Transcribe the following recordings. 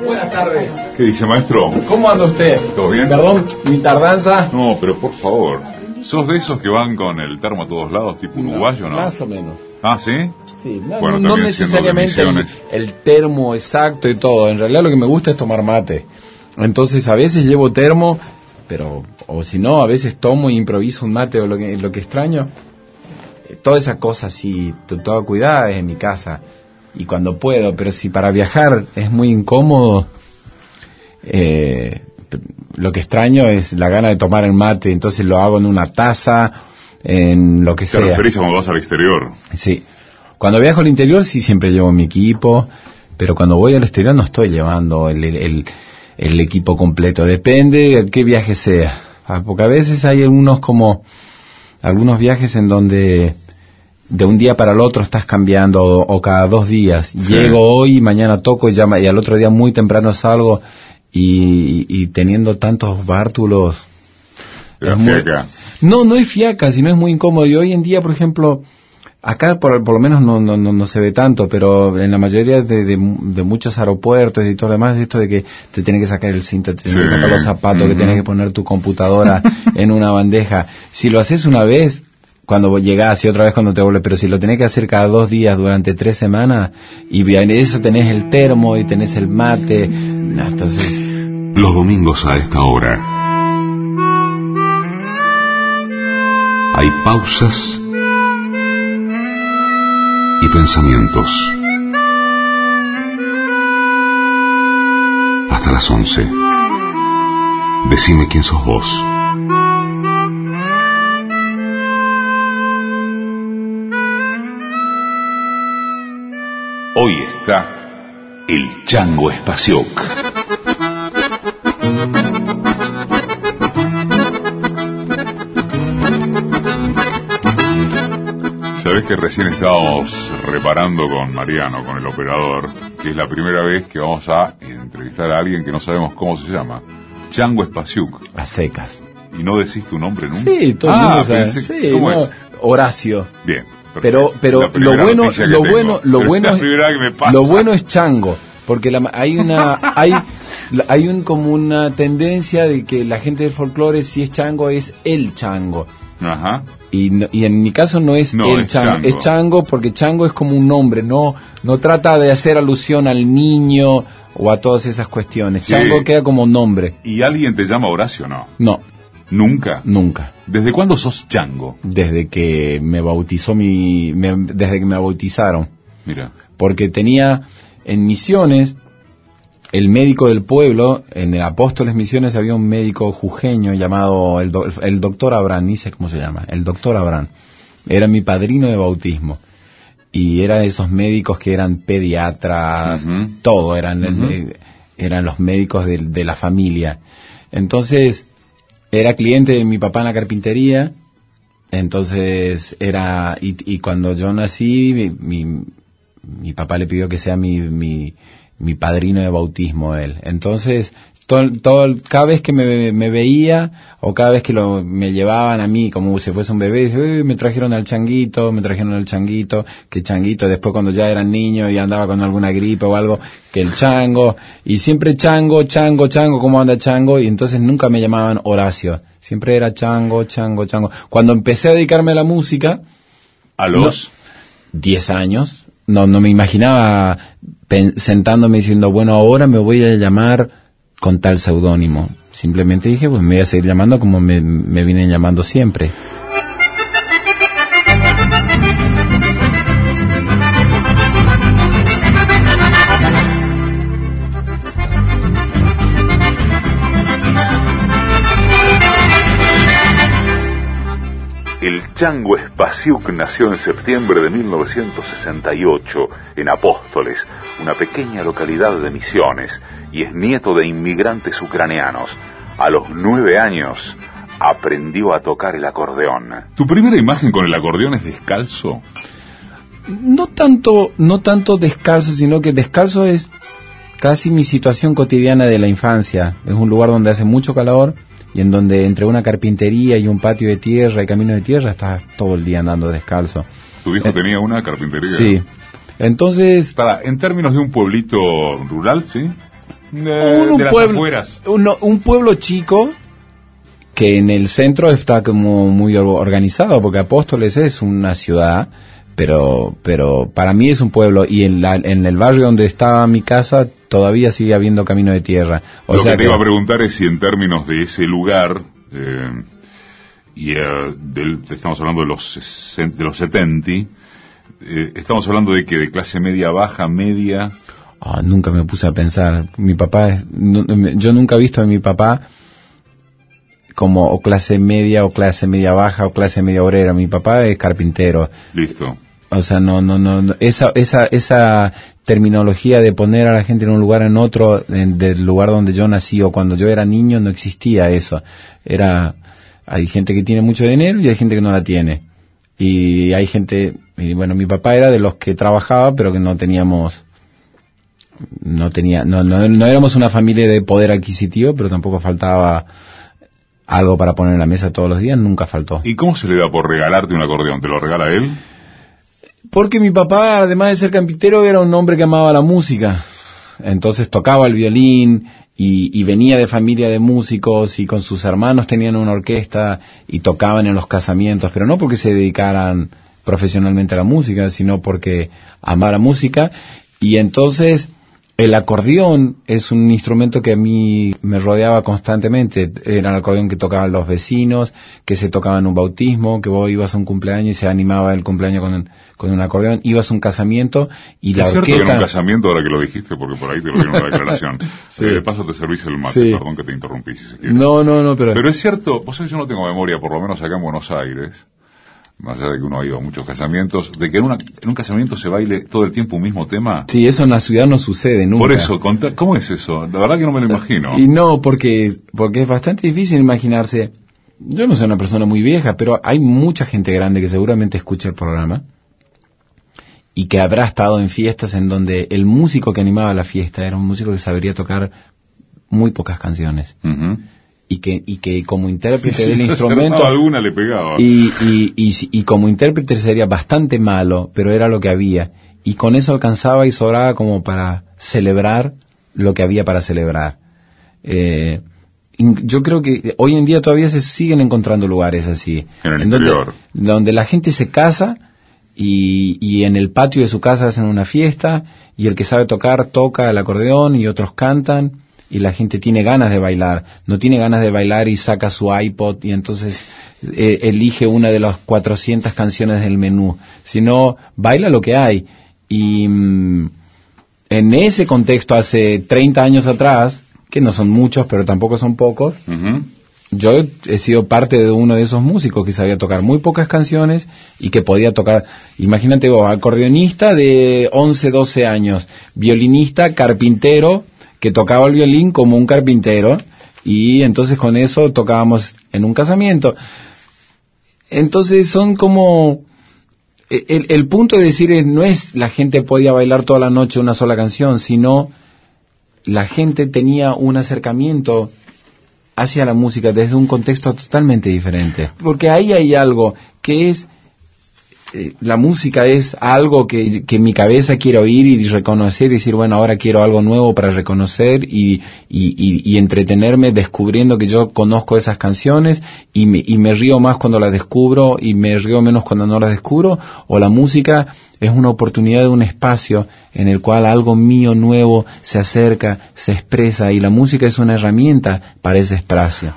Buenas tardes. ¿Qué dice, maestro? ¿Cómo anda usted? ¿Todo bien? Perdón, mi tardanza. No, pero por favor. ¿Sos de esos que van con el termo a todos lados, tipo uruguayo, no? Más o menos. Ah, ¿sí? Sí, bueno, no necesariamente el termo exacto y todo. En realidad lo que me gusta es tomar mate. Entonces a veces llevo termo, pero o si no, a veces tomo e improviso un mate o lo que extraño. Toda esa cosa así, toda cuidada es en mi casa. Y cuando puedo, pero si para viajar es muy incómodo, lo que extraño es la gana de tomar el mate, entonces lo hago en una taza, en lo que sea. ¿Te referís a cuando vas al exterior? Sí. Cuando viajo al interior sí siempre llevo mi equipo, pero cuando voy al exterior no estoy llevando el equipo completo. Depende de qué viaje sea. Porque a veces hay algunos viajes en donde de un día para el otro estás cambiando o cada 2 días. Sí. Llego hoy, mañana toco y al otro día muy temprano salgo y teniendo tantos bártulos. ¿Es fiaca? No es fiaca, sino es muy incómodo. Y hoy en día, por ejemplo, acá por lo menos no se ve tanto, pero en la mayoría de muchos aeropuertos y todo lo demás, esto de que te tienes que sacar el cinto, te tienes que sacar los zapatos, que tienes que poner tu computadora en una bandeja. Si lo haces una vez, cuando llegás, y otra vez cuando te vuelves, pero si lo tenés que hacer cada 2 días durante 3 semanas, y eso tenés el termo y tenés el mate, entonces... Los domingos a esta hora hay pausas y pensamientos. Hasta las 11. Decime quién sos vos. Hoy está el Chango Espasiuk. Sabés que recién estábamos reparando con Mariano, con el operador, que es la primera vez que vamos a entrevistar a alguien que no sabemos cómo se llama. Chango Espasiuk. A secas. ¿Y no decís tu nombre nunca? Sí, todo el mundo sabe. Sí, ¿cómo es? Horacio. Bien. Pero lo bueno es Chango, porque hay como una tendencia de que la gente del folclore, si es Chango, es el Chango. Ajá. Y en mi caso no es el Chango, es Chango porque Chango es como un nombre, no trata de hacer alusión al niño o a todas esas cuestiones. Sí. Chango queda como nombre. ¿Y alguien te llama Horacio o no? No. ¿Nunca? Nunca. ¿Desde cuándo sos Chango? Desde que me bautizaron. Mira. Porque tenía en Misiones, el médico del pueblo, en el Apóstoles Misiones había un médico jujeño llamado el doctor Abraham, ni sé cómo se llama, el doctor Abraham. Era mi padrino de bautismo. Y era de esos médicos que eran pediatras, todo, eran los médicos de la familia. Entonces... Era cliente de mi papá en la carpintería, entonces y cuando yo nací, mi papá le pidió que sea mi padrino de bautismo él. Entonces, cada vez que me veía, o cada vez que me llevaban a mí, como si fuese un bebé, dice, me trajeron al changuito, que changuito, después cuando ya era niño y andaba con alguna gripe o algo, que el chango, y siempre chango, ¿cómo anda chango? Y entonces nunca me llamaban Horacio, siempre era chango. Cuando empecé a dedicarme a la música, ¿a los 10 años, no me imaginaba sentándome diciendo, bueno, ahora me voy a llamar con tal seudónimo. Simplemente dije, pues me voy a seguir llamando como me vienen llamando siempre. El Chango Espasiuk nació en septiembre de 1968 en Apóstoles, una pequeña localidad de Misiones, y es nieto de inmigrantes ucranianos. A los 9 años aprendió a tocar el acordeón. ¿Tu primera imagen con el acordeón es descalzo? No tanto descalzo, sino que descalzo es casi mi situación cotidiana de la infancia. Es un lugar donde hace mucho calor y en donde entre una carpintería y un patio de tierra y camino de tierra estás todo el día andando descalzo. ¿Tu hijo tenía una carpintería? Sí. Entonces... En términos de un pueblito rural, ¿sí? de las afueras. Un pueblo chico que en el centro está como muy organizado, porque Apóstoles es una ciudad, pero para mí es un pueblo, y en el barrio donde estaba mi casa todavía sigue habiendo camino de tierra. Lo que te iba a preguntar es si en términos de ese lugar, estamos hablando de los 70, estamos hablando de que de clase media baja, media... nunca me puse a pensar. Mi papá, yo nunca he visto a mi papá como o clase media baja o clase media obrera. Mi papá es carpintero. Listo. O sea, no, esa terminología de poner a la gente en un lugar en otro, del lugar donde yo nací o cuando yo era niño, no existía eso. Hay gente que tiene mucho dinero y hay gente que no la tiene. Y hay gente, y bueno, mi papá era de los que trabajaba, pero que no éramos una familia de poder adquisitivo, pero tampoco faltaba algo para poner en la mesa todos los días, nunca faltó. ¿Y cómo se le da por regalarte un acordeón? ¿Te lo regala él? Porque mi papá, además de ser carpintero, era un hombre que amaba la música. Entonces tocaba el violín y venía de familia de músicos, y con sus hermanos tenían una orquesta y tocaban en los casamientos, pero no porque se dedicaran profesionalmente a la música, sino porque amaba la música. Y entonces el acordeón es un instrumento que a mí me rodeaba constantemente. Era el acordeón que tocaban los vecinos, que se tocaba en un bautismo, que vos ibas a un cumpleaños y se animaba el cumpleaños con un acordeón, ibas a un casamiento y la orquesta... Es cierto que en un casamiento, ahora que lo dijiste, porque por ahí te lo dieron una declaración. Sí. De paso te servís el mate, sí. Perdón que te interrumpí, si se quiere. No, pero... Pero es cierto, vos sabés, yo no tengo memoria, por lo menos acá en Buenos Aires, más allá de que uno ha ido a muchos casamientos, de que en un casamiento se baile todo el tiempo un mismo tema. Sí, eso en la ciudad no sucede nunca. Por eso, ¿cómo es eso? La verdad que no me lo imagino. Y no, porque es bastante difícil imaginarse. Yo no soy una persona muy vieja, pero hay mucha gente grande que seguramente escucha el programa y que habrá estado en fiestas en donde el músico que animaba la fiesta era un músico que sabría tocar muy pocas canciones. Uh-huh. Y que como intérprete del instrumento alguna le pegaba y como intérprete sería bastante malo, pero era lo que había, y con eso alcanzaba y sobraba como para celebrar lo que había para celebrar. Yo creo que hoy en día todavía se siguen encontrando lugares así en el interior donde la gente se casa y en el patio de su casa hacen una fiesta, y el que sabe tocar toca el acordeón y otros cantan. Y la gente tiene ganas de bailar, no tiene ganas de bailar y saca su iPod y entonces elige una de las 400 canciones del menú, sino baila lo que hay. Y en ese contexto, hace 30 años atrás, que no son muchos, pero tampoco son pocos, uh-huh. Yo he sido parte de uno de esos músicos que sabía tocar muy pocas canciones y que podía tocar, imagínate vos, acordeonista de 11, 12 años, violinista, carpintero, que tocaba el violín como un carpintero, y entonces con eso tocábamos en un casamiento. Entonces son como... El punto de decir no es la gente podía bailar toda la noche una sola canción, sino la gente tenía un acercamiento hacia la música desde un contexto totalmente diferente. Porque ahí hay algo que es... la música es algo que mi cabeza quiere oír y reconocer y decir, bueno, ahora quiero algo nuevo para reconocer y entretenerme descubriendo que yo conozco esas canciones y me río más cuando las descubro y me río menos cuando no las descubro. O la música es una oportunidad de un espacio en el cual algo mío nuevo se acerca, se expresa, y la música es una herramienta para ese espacio.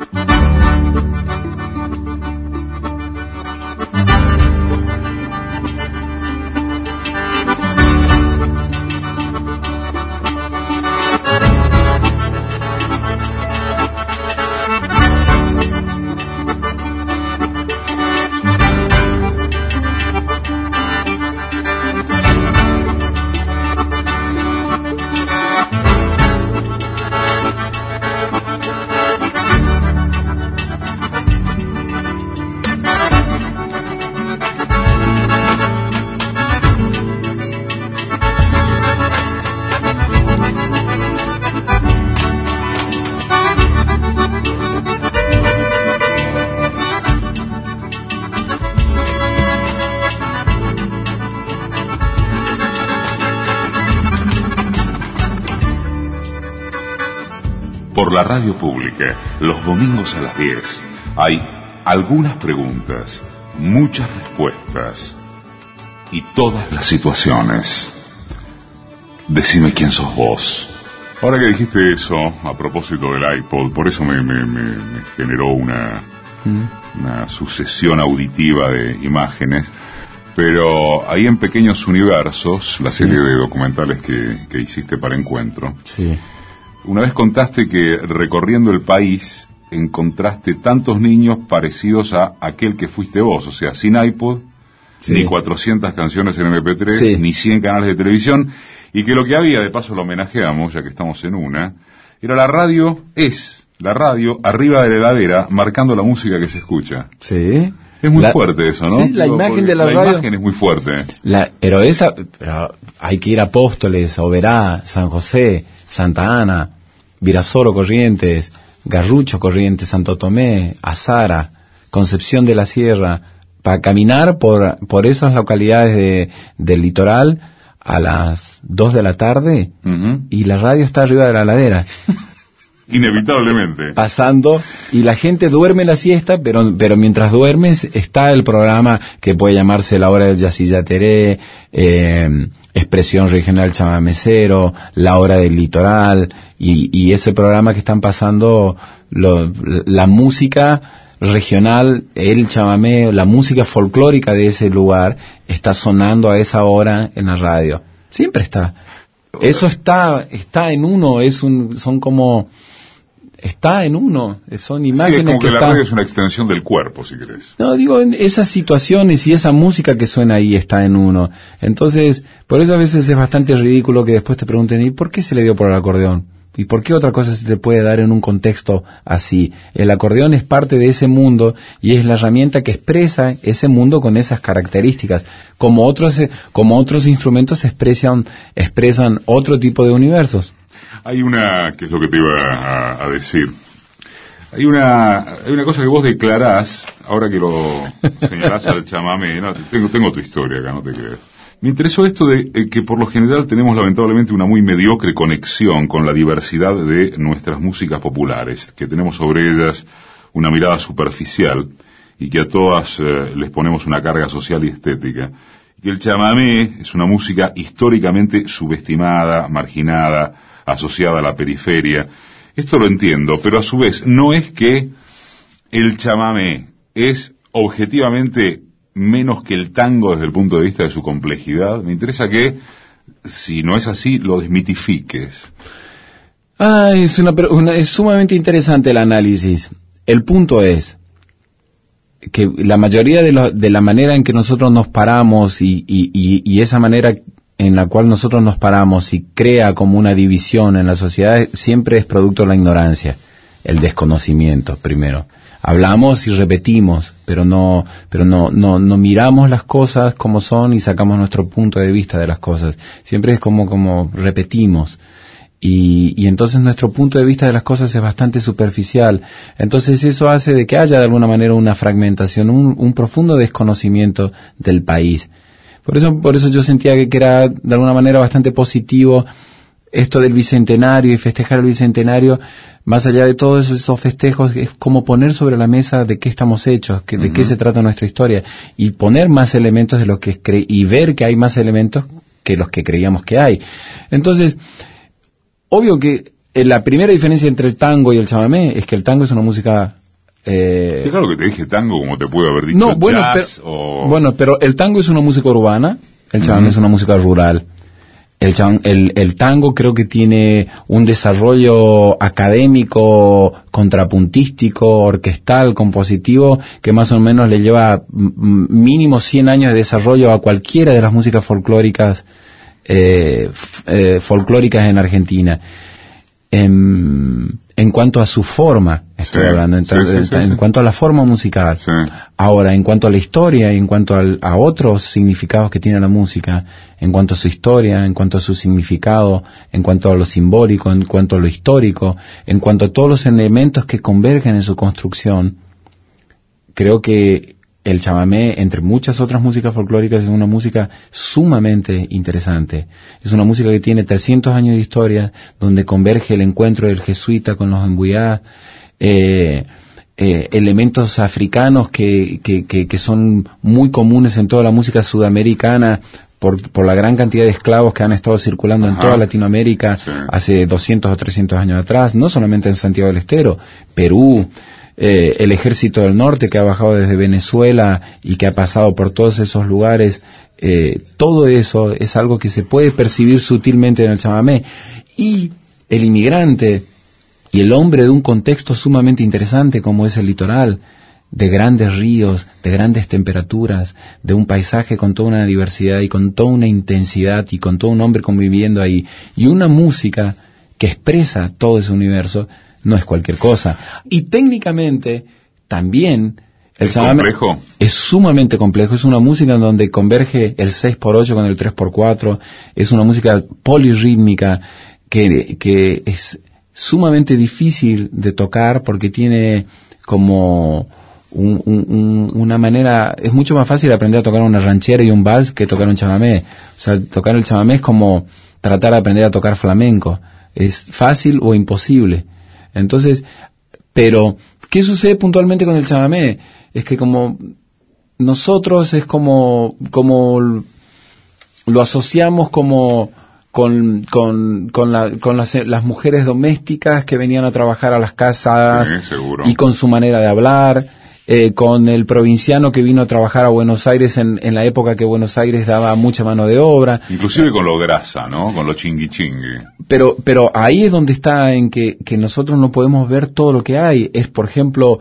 Por la radio pública, los domingos a las 10, hay algunas preguntas, muchas respuestas y todas las situaciones. Decime quién sos vos. Ahora que dijiste eso, a propósito del iPod, por eso me generó una sucesión auditiva de imágenes, pero ahí en Pequeños Universos, la serie de documentales que hiciste para Encuentro, una vez contaste que recorriendo el país encontraste tantos niños parecidos a aquel que fuiste vos, o sea, sin iPod, ni 400 canciones en MP3, ni 100 canales de televisión, y que lo que había, de paso lo homenajeamos, ya que estamos en una, era la radio arriba de la heladera, marcando la música que se escucha. Sí. Es muy fuerte eso, ¿no? Sí, la imagen de la radio. La imagen es muy fuerte. Pero hay que ir a Apóstoles, Oberá, San José, Santa Ana, Virasoro, Corrientes, Garrucho, Corrientes, Santo Tomé, Azara, Concepción de la Sierra, para caminar por esas localidades del litoral a las 2 de la tarde, y la radio está arriba de la ladera. Inevitablemente. Pasando, y la gente duerme la siesta, pero mientras duermes está el programa que puede llamarse La Hora del Yacillateré, Expresión Regional Chamamecero, La Hora del Litoral, y ese programa que están pasando la música regional, el chamamé, la música folclórica de ese lugar está sonando a esa hora en la radio. Siempre está. Eso está en uno, está en uno, son imágenes como que la radio es una extensión del cuerpo, si querés. No, digo, esas situaciones y esa música que suena ahí está en uno. Entonces, por eso a veces es bastante ridículo que después te pregunten, ¿y por qué se le dio por el acordeón? ¿Y por qué otra cosa se te puede dar en un contexto así? El acordeón es parte de ese mundo y es la herramienta que expresa ese mundo con esas características. Como otros instrumentos expresan otro tipo de universos. Hay que es lo que te iba a decir. Hay una cosa que vos declarás, ahora que lo señalás al chamamé, no, tengo tu historia acá, no te creas. Me interesó esto de que por lo general tenemos lamentablemente una muy mediocre conexión con la diversidad de nuestras músicas populares, que tenemos sobre ellas una mirada superficial y que a todas les ponemos una carga social y estética. Y que el chamamé es una música históricamente subestimada, marginada, asociada a la periferia. Esto lo entiendo, pero a su vez no es que el chamamé es objetivamente menos que el tango desde el punto de vista de su complejidad. Me interesa que, si no es así, lo desmitifiques. Es sumamente interesante el análisis. El punto es que la mayoría de la manera en que nosotros nos paramos y esa manera en la cual nosotros nos paramos y crea como una división en la sociedad siempre es producto de la ignorancia, el desconocimiento primero. Hablamos y repetimos, pero no miramos las cosas como son y sacamos nuestro punto de vista de las cosas. Siempre es como repetimos. Y entonces nuestro punto de vista de las cosas es bastante superficial. Entonces eso hace de que haya de alguna manera una fragmentación, un profundo desconocimiento del país. Por eso yo sentía que era de alguna manera bastante positivo esto del Bicentenario y festejar el Bicentenario. Más allá de todos esos festejos, es como poner sobre la mesa de qué estamos hechos, de qué se trata nuestra historia, y poner más elementos de lo que y ver que hay más elementos que los que creíamos que hay. Entonces, obvio que la primera diferencia entre el tango y el chamamé es que el tango es una música... Claro que te dije tango como te puedo haber dicho jazz pero el tango es una música urbana, el chamamé es una música rural. El tango creo que tiene un desarrollo académico, contrapuntístico, orquestal, compositivo, que más o menos le lleva mínimo 100 años de desarrollo a cualquiera de las músicas folclóricas en Argentina. En cuanto a su forma, estoy hablando, en cuanto a la forma musical. Sí. Ahora, en cuanto a la historia y en cuanto a otros significados que tiene la música, en cuanto a su historia, en cuanto a su significado, en cuanto a lo simbólico, en cuanto a lo histórico, en cuanto a todos los elementos que convergen en su construcción, creo que el chamamé, entre muchas otras músicas folclóricas, es una música sumamente interesante. Es una música que tiene 300 años de historia, donde converge el encuentro del jesuita con los embuyás, elementos africanos que son muy comunes en toda la música sudamericana, por la gran cantidad de esclavos que han estado circulando en toda Latinoamérica hace 200 o 300 años atrás, no solamente en Santiago del Estero, Perú, el Ejército del Norte que ha bajado desde Venezuela y que ha pasado por todos esos lugares, todo eso es algo que se puede percibir sutilmente en el chamamé. Y el inmigrante y el hombre de un contexto sumamente interesante como es el litoral, de grandes ríos, de grandes temperaturas, de un paisaje con toda una diversidad y con toda una intensidad y con todo un hombre conviviendo ahí, y una música que expresa todo ese universo, no es cualquier cosa. Y técnicamente también el chamamé es sumamente complejo. Es una música en donde converge el 6x8 con el 3x4. Es una música polirrítmica que es sumamente difícil de tocar porque tiene como una manera... Es mucho más fácil aprender a tocar una ranchera y un vals que tocar un chamamé. O sea, tocar el chamamé es como tratar de aprender a tocar flamenco. Es fácil o imposible. Entonces, pero, ¿qué sucede puntualmente con el chamamé? Es que como nosotros es como lo asociamos como con las mujeres domésticas que venían a trabajar a las casas, y con su manera de hablar, con el provinciano que vino a trabajar a Buenos Aires en la época que Buenos Aires daba mucha mano de obra. Inclusive con lo grasa, ¿no? Con lo chingui chingui. Pero ahí es donde está en que nosotros no podemos ver todo lo que hay. Es, por ejemplo,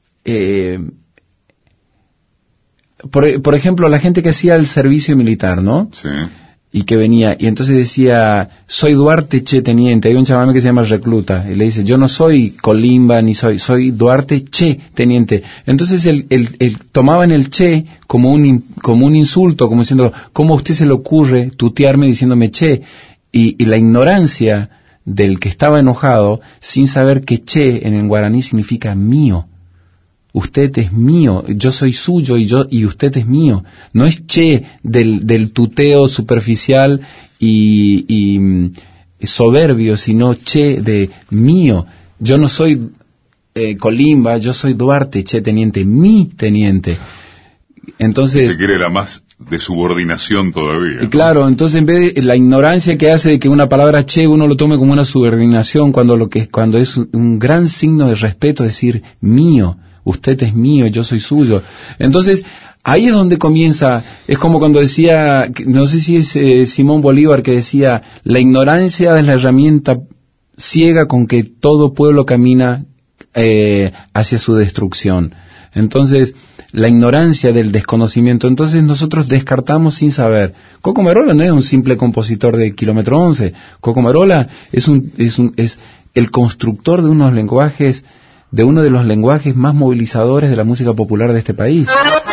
por ejemplo, la gente que hacía el servicio militar, ¿no? Sí. Y que venía, y entonces decía, soy Duarte Che Teniente. Hay un chamamé que se llama Recluta, y le dice, yo no soy Colimba, ni soy Duarte Che Teniente. Entonces él tomaban el Che como un insulto, como diciendo, ¿cómo a usted se le ocurre tutearme diciéndome Che? Y la ignorancia del que estaba enojado, sin saber que Che en el guaraní significa mío. Usted es mío, yo soy suyo y usted es mío. No es Che del tuteo superficial y soberbio, sino Che de mío. Yo no soy Colimba, yo soy Duarte Che Teniente, mi teniente. Entonces, se quiere la más de subordinación todavía, ¿no? Claro, entonces en vez de la ignorancia que hace de que una palabra Che uno lo tome como una subordinación, cuando es un gran signo de respeto decir mío. Usted es mío, yo soy suyo. Entonces, ahí es donde comienza, es como cuando decía, no sé si es Simón Bolívar que decía, la ignorancia es la herramienta ciega con que todo pueblo camina hacia su destrucción. Entonces, la ignorancia del desconocimiento, entonces nosotros descartamos sin saber. Coco Marola no es un simple compositor de Kilómetro 11, Coco Marola es el constructor de uno de los lenguajes más movilizadores de la música popular de este país.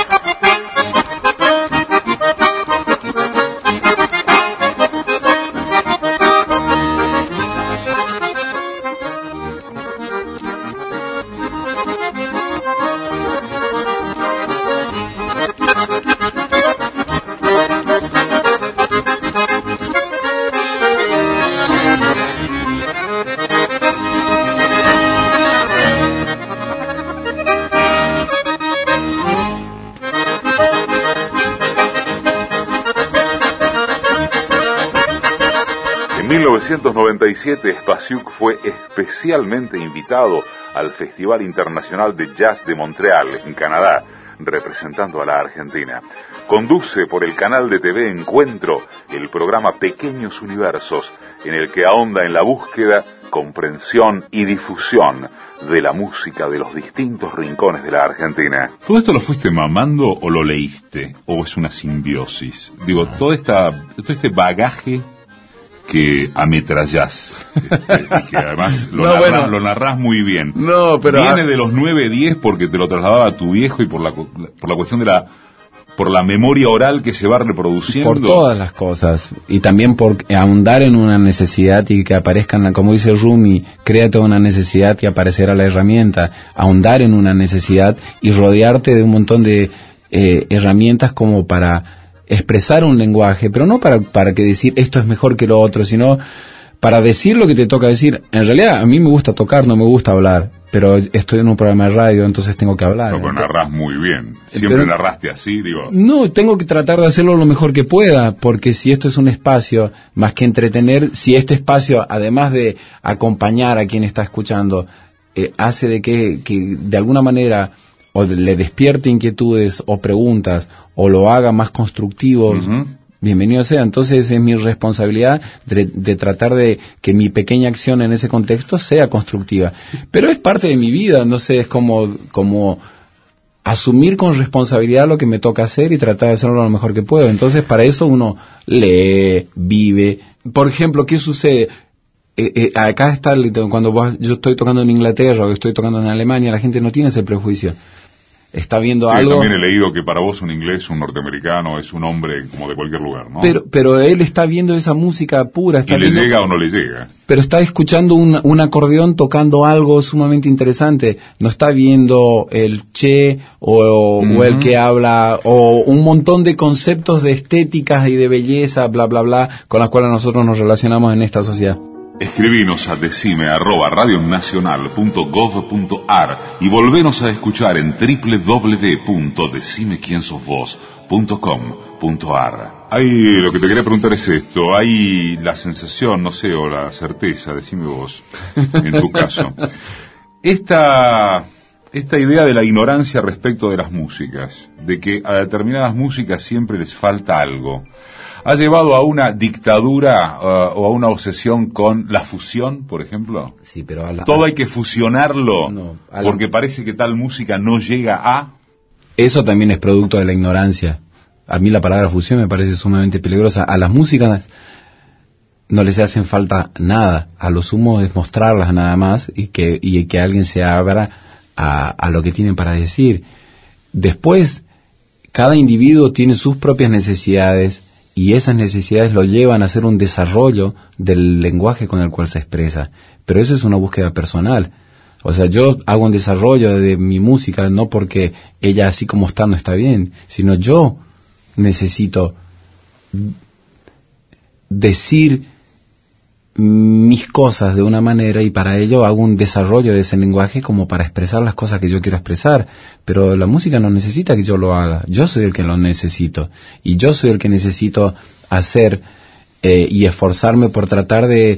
En 1997, Spasiuk fue especialmente invitado al Festival Internacional de Jazz de Montreal, en Canadá, representando a la Argentina. Conduce por el canal de TV Encuentro el programa Pequeños Universos, en el que ahonda en la búsqueda, comprensión y difusión de la música de los distintos rincones de la Argentina. ¿Todo esto lo fuiste mamando o lo leíste? ¿O es una simbiosis? Digo, todo este bagaje que ametrallás, y que además lo narrás muy bien. No, pero viene de los 9-10 porque te lo trasladaba tu viejo y por la cuestión de por la memoria oral que se va reproduciendo. Por todas las cosas, y también por ahondar en una necesidad y que aparezcan, como dice Rumi, crea toda una necesidad y aparecerá la herramienta. Ahondar en una necesidad y rodearte de un montón de herramientas como para expresar un lenguaje, pero no para que decir esto es mejor que lo otro, sino para decir lo que te toca decir. En realidad, a mí me gusta tocar, no me gusta hablar, pero estoy en un programa de radio, entonces tengo que hablar. No, pero narrás muy bien. Siempre narraste así, digo. No, tengo que tratar de hacerlo lo mejor que pueda, porque si esto es un espacio, más que entretener, si este espacio, además de acompañar a quien está escuchando, hace de que de alguna manera o le despierte inquietudes o preguntas, o lo haga más constructivo, bienvenido sea. Entonces es mi responsabilidad de tratar de que mi pequeña acción en ese contexto sea constructiva. Pero es parte de mi vida, no sé, es como asumir con responsabilidad lo que me toca hacer y tratar de hacerlo lo mejor que puedo. Entonces para eso uno lee, vive. Por ejemplo, ¿qué sucede? Acá está, cuando yo estoy tocando en Inglaterra o estoy tocando en Alemania, la gente no tiene ese prejuicio. Está viendo algo. También he leído que para vos un inglés, un norteamericano, es un hombre como de cualquier lugar, ¿no? Pero él está viendo esa música pura. Está ¿Y le llega o no le llega? Pero está escuchando un acordeón tocando algo sumamente interesante. No está viendo el Che o el que habla, o un montón de conceptos de estéticas y de belleza, bla, bla, bla, con las cuales nosotros nos relacionamos en esta sociedad. Escribinos a decime@radionacional.gov.ar y volvenos a escuchar en www.decimequiensosvos.com.ar. Lo que te quería preguntar es esto. Hay la sensación, no sé, o la certeza, decime vos, en tu caso. Esta idea de la ignorancia respecto de las músicas, de que a determinadas músicas siempre les falta algo, ¿ha llevado a una dictadura o a una obsesión con la fusión, por ejemplo? Sí, pero todo hay que fusionarlo porque parece que tal música no llega a... Eso también es producto de la ignorancia. A mí la palabra fusión me parece sumamente peligrosa. A las músicas no les hacen falta nada. A lo sumo es mostrarlas nada más y que alguien se abra a lo que tienen para decir. Después, cada individuo tiene sus propias necesidades, y esas necesidades lo llevan a hacer un desarrollo del lenguaje con el cual se expresa. Pero eso es una búsqueda personal. O sea, yo hago un desarrollo de mi música no porque ella así como está no está bien, sino yo necesito decir mis cosas de una manera y para ello hago un desarrollo de ese lenguaje como para expresar las cosas que yo quiero expresar, pero la música no necesita que yo lo haga, yo soy el que lo necesito y yo soy el que necesito hacer y esforzarme por tratar de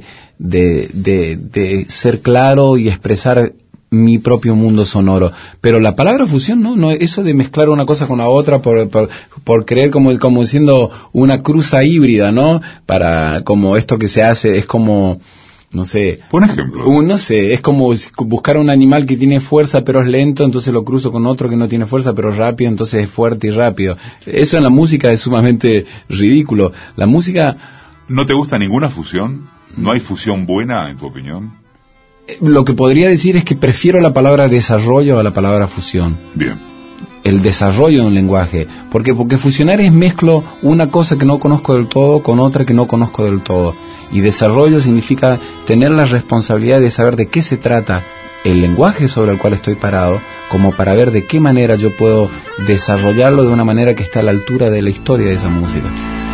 ser claro y expresar mi propio mundo sonoro. Pero la palabra fusión no eso de mezclar una cosa con la otra por creer como siendo una cruza híbrida, ¿no? Para como esto que se hace es como no sé. Por ejemplo. No sé, es como buscar un animal que tiene fuerza pero es lento, entonces lo cruzo con otro que no tiene fuerza pero es rápido, entonces es fuerte y rápido. Eso en la música es sumamente ridículo. La música... ¿No te gusta ninguna fusión? ¿No hay fusión buena, en tu opinión? Lo que podría decir es que prefiero la palabra desarrollo a la palabra fusión. Bien. El desarrollo de un lenguaje. Porque fusionar es mezclo una cosa que no conozco del todo con otra que no conozco del todo. Y desarrollo significa tener la responsabilidad de saber de qué se trata el lenguaje sobre el cual estoy parado, como para ver de qué manera yo puedo desarrollarlo de una manera que esté a la altura de la historia de esa música.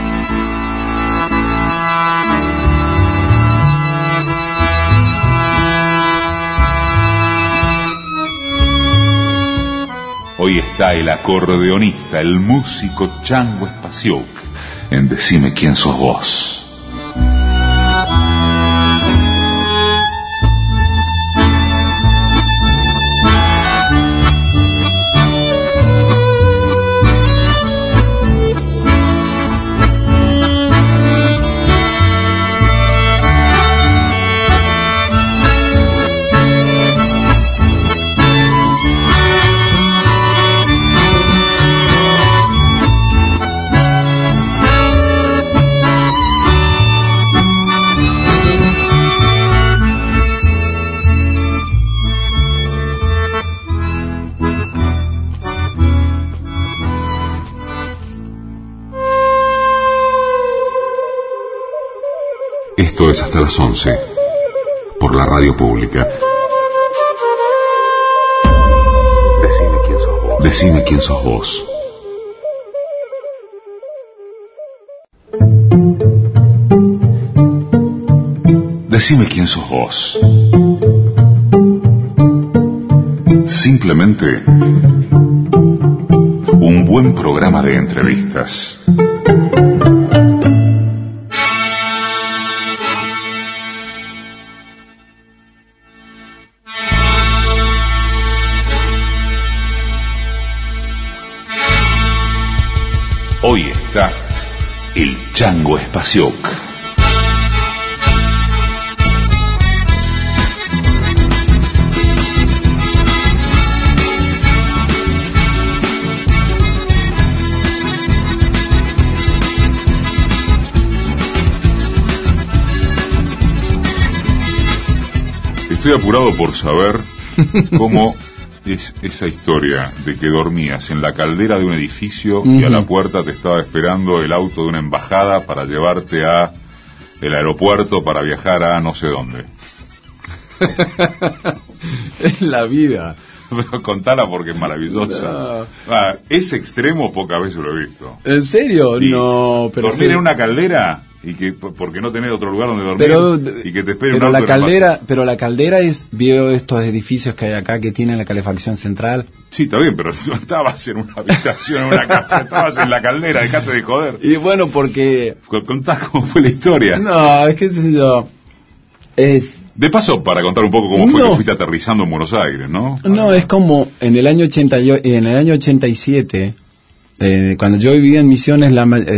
Hoy está el acordeonista, el músico Chango Spasiuk, en Decime quién sos vos. Esto es hasta las 11, por la radio pública. Decime quién sos vos. Decime quién sos vos. Decime quién sos vos. Simplemente un buen programa de entrevistas. Hoy está el Chango Spasiuk. Estoy apurado por saber cómo es esa historia de que dormías en la caldera de un edificio y a la puerta te estaba esperando el auto de una embajada para llevarte a el aeropuerto para viajar a no sé dónde. Es la vida. Pero contala porque es maravillosa. No. Ese extremo pocas veces lo he visto. ¿En serio? Y no, pero dormir sí. en una caldera y que porque no tenés otro lugar donde dormir y que te espere un auto la caldera, pero la caldera es, veo estos edificios que hay acá que tienen la calefacción central. Sí, está bien, pero no estabas en una habitación, en una casa, estabas en la caldera, dejate de joder. Y bueno, porque... Contá cómo fue la historia. No, es que de paso, para contar un poco cómo fue que fuiste aterrizando en Buenos Aires, ¿no? No, es como en el año 87, cuando yo vivía en Misiones,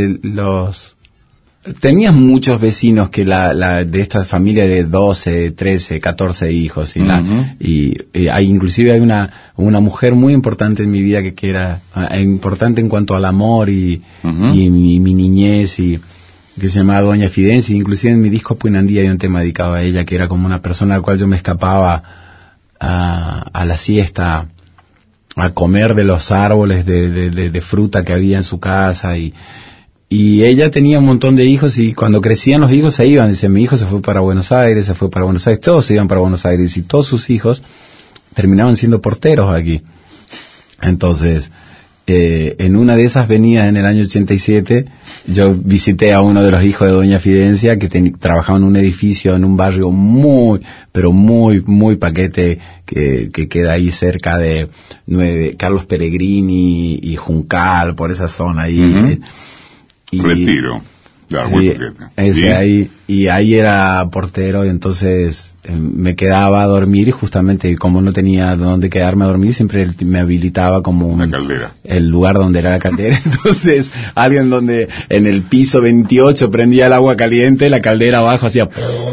tenías muchos vecinos que de esta familia de 12, 13, 14 hijos y hay inclusive hay una mujer muy importante en mi vida que era importante en cuanto al amor y mi niñez y que se llamaba Doña Fidencia. Inclusive en mi disco Puinandía hay un tema dedicado a ella, que era como una persona al cual yo me escapaba a la siesta, a comer de los árboles de fruta que había en su casa y ella tenía un montón de hijos y cuando crecían los hijos se iban. Dice, mi hijo se fue para Buenos Aires, todos se iban para Buenos Aires y todos sus hijos terminaban siendo porteros aquí. Entonces, en una de esas venidas en el año 87, yo visité a uno de los hijos de Doña Fidencia que trabajaba en un edificio en un barrio muy, pero muy, muy paquete que queda ahí cerca de Carlos Peregrini y Juncal, por esa zona ahí. Retiro. Claro, sí, muy paquete. Ahí, y ahí era portero y entonces me quedaba a dormir y justamente como no tenía dónde quedarme a dormir siempre me habilitaba como una caldera, el lugar donde era la caldera. Entonces alguien donde en el piso 28 prendía el agua caliente, la caldera abajo hacía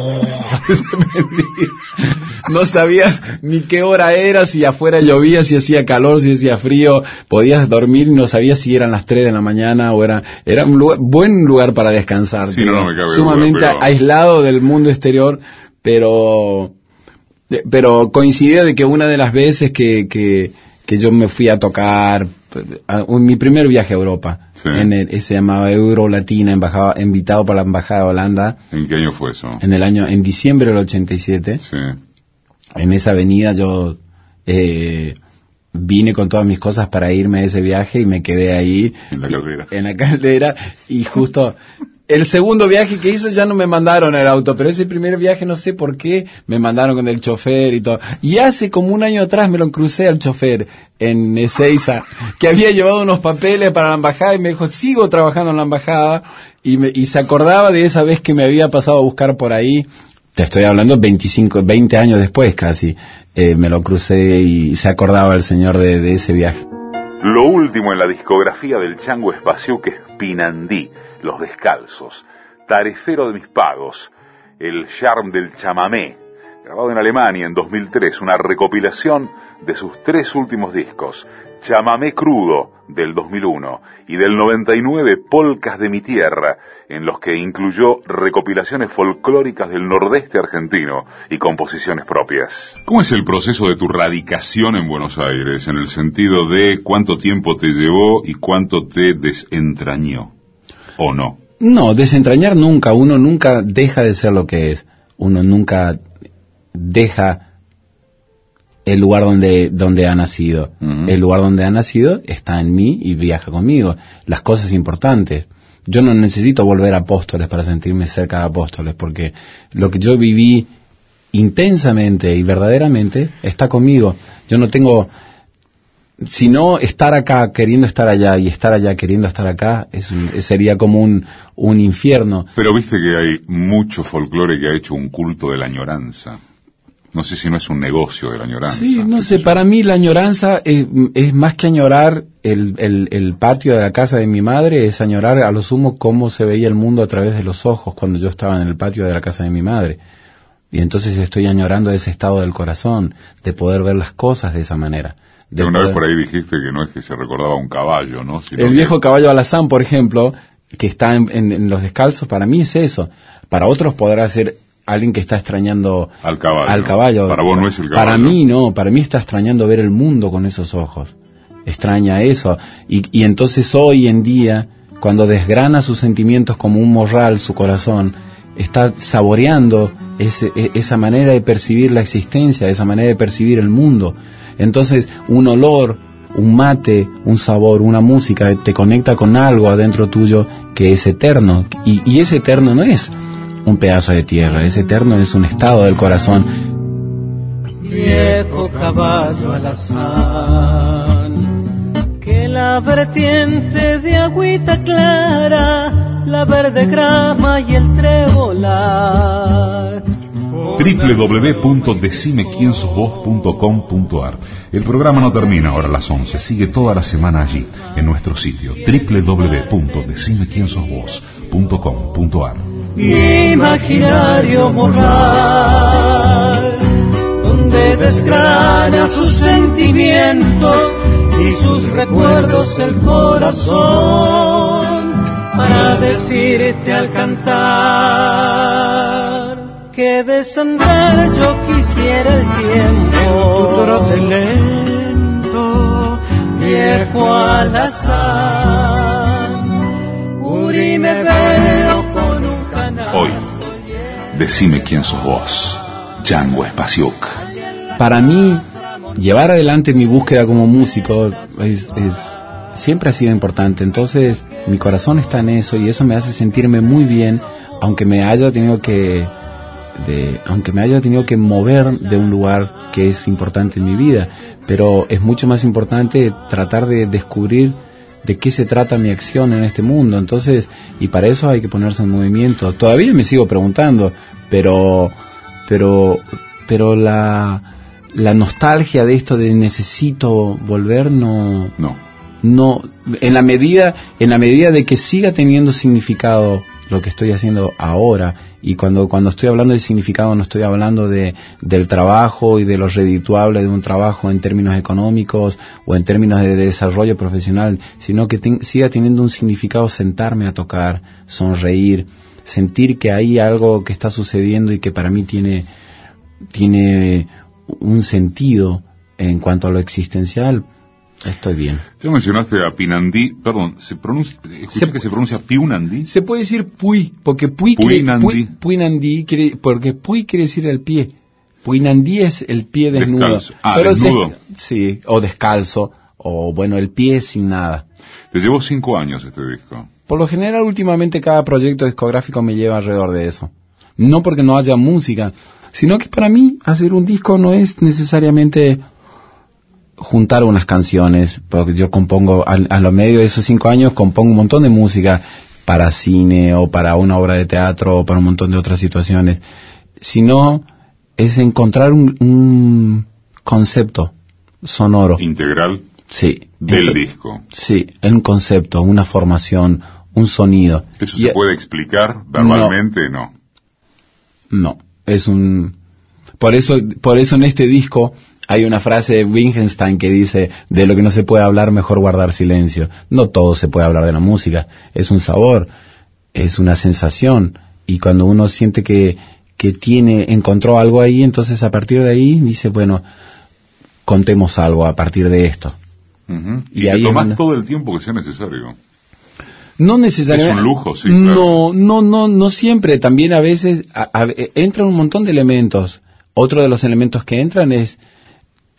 no sabías ni qué hora era, si afuera llovía, si hacía calor, si hacía frío, podías dormir y no sabías si eran las 3 de la mañana o era un buen lugar para descansar, sí, no me cabe sumamente duda, pero... aislado del mundo exterior, pero coincidió de que una de las veces que yo me fui a tocar mi primer viaje a Europa, se llamaba Eurolatina, invitado por la embajada de Holanda. ¿En qué año fue eso? En diciembre del 87. Sí. En esa avenida yo vine con todas mis cosas para irme a ese viaje y me quedé ahí en la caldera y justo el segundo viaje que hice ya no me mandaron el auto, pero ese primer viaje no sé por qué me mandaron con el chofer y todo. Y hace como un año atrás me lo crucé al chofer en Ezeiza, que había llevado unos papeles para la embajada y me dijo, sigo trabajando en la embajada, y se acordaba de esa vez que me había pasado a buscar por ahí. Te estoy hablando 20 años después casi, me lo crucé y se acordaba el señor de ese viaje. Lo último en la discografía del Chango Spasiuk es Pinandí, Los Descalzos, Tarefero de mis pagos, El Charme del Chamamé, grabado en Alemania en 2003, una recopilación de sus 3 últimos discos, Chamamé Crudo del 2001 y del 99 Polcas de mi tierra, en los que incluyó recopilaciones folclóricas del nordeste argentino y composiciones propias. ¿Cómo es el proceso de tu radicación en Buenos Aires, en el sentido de cuánto tiempo te llevó y cuánto te desentrañó? ¿O no? No, desentrañar nunca. Uno nunca deja de ser lo que es. Uno nunca deja el lugar donde ha nacido. El lugar donde ha nacido está en mí y viaja conmigo. Las cosas importantes. yo no necesito volver a Apóstoles para sentirme cerca de Apóstoles, porque lo que yo viví intensamente y verdaderamente está conmigo. Yo no tengo, sino estar acá queriendo estar allá y estar allá queriendo estar acá, sería como un infierno. Pero viste que hay mucho folclore que ha hecho un culto de la añoranza. No sé si no es un negocio de la añoranza. Sí, no sé, para mí la añoranza es más que añorar el patio de la casa de mi madre, es añorar a lo sumo cómo se veía el mundo a través de los ojos cuando yo estaba en el patio de la casa de mi madre. Y entonces estoy añorando ese estado del corazón, de poder ver las cosas de esa manera. Una vez por ahí dijiste que no es que se recordaba un caballo, ¿no? Sino el viejo caballo alazán, por ejemplo, que está en los descalzos, para mí es eso. Para otros podrá ser alguien que está extrañando al caballo. Para vos no es el caballo. Para mí no, para mí está extrañando ver el mundo con esos ojos. Extraña eso. Y entonces hoy en día, cuando desgrana sus sentimientos como un morral, su corazón, está saboreando esa manera de percibir la existencia, esa manera de percibir el mundo. Entonces, un olor, un mate, un sabor, una música te conecta con algo adentro tuyo que es eterno. Y ese eterno no es un pedazo de tierra, ese eterno es un estado del corazón. Viejo caballo alazán, que la vertiente de agüita clara, la verde grama y el trebolar. www.decimequiensosvos.com.ar. El programa no termina ahora a las 11, sigue toda la semana allí, en nuestro sitio www.decimequiensosvos.com.ar. Imaginario morral, donde desgrana sus sentimientos y sus recuerdos el corazón, para decirte al cantar que desandar yo quisiera el tiempo, tu trote lento, viejo alazán, Uri me veo con un canal. Hoy, decime quién sos vos, Django Spasiuk. Para mí, llevar adelante mi búsqueda como músico siempre ha sido importante. Entonces mi corazón está en eso y eso me hace sentirme muy bien, aunque me haya tenido que mover de un lugar que es importante en mi vida, pero es mucho más importante tratar de descubrir de qué se trata mi acción en este mundo. Entonces, y para eso hay que ponerse en movimiento. Todavía me sigo preguntando, pero la nostalgia de esto de necesito volver no, en la medida de que siga teniendo significado lo que estoy haciendo ahora, y cuando estoy hablando de significado no estoy hablando del trabajo y de lo redituable de un trabajo en términos económicos o en términos de desarrollo profesional, sino que siga teniendo un significado sentarme a tocar, sonreír, sentir que hay algo que está sucediendo y que para mí tiene un sentido en cuanto a lo existencial. Estoy bien. Tú mencionaste a Pinandí, perdón, escuché que se pronuncia Piunandí. Se puede decir Puy, porque Puinandí porque Puy quiere decir el pie. Puinandí es el pie desnudo. Descalzo. Desnudo. Sí, o descalzo, o bueno, el pie sin nada. Te llevó 5 años este disco. Por lo general, últimamente cada proyecto discográfico me lleva alrededor de eso. No porque no haya música, sino que para mí hacer un disco no es necesariamente juntar unas canciones, porque yo compongo, a lo medio de esos 5 años, compongo un montón de música para cine, o para una obra de teatro, o para un montón de otras situaciones, sino es encontrar un concepto sonoro. ¿Integral? Sí. Del disco. Sí, un concepto, una formación, un sonido. ¿Eso se puede explicar verbalmente? No. Es por eso en este disco hay una frase de Wittgenstein que dice: de lo que no se puede hablar, mejor guardar silencio. No todo se puede hablar de la música. Es un sabor, es una sensación. Y cuando uno siente que encontró algo ahí, entonces a partir de ahí dice, bueno, contemos algo a partir de esto. Uh-huh. Y te tomás todo el tiempo que sea necesario. No necesariamente. Es un lujo, sí. Claro. No siempre. También a veces entran un montón de elementos. Otro de los elementos que entran es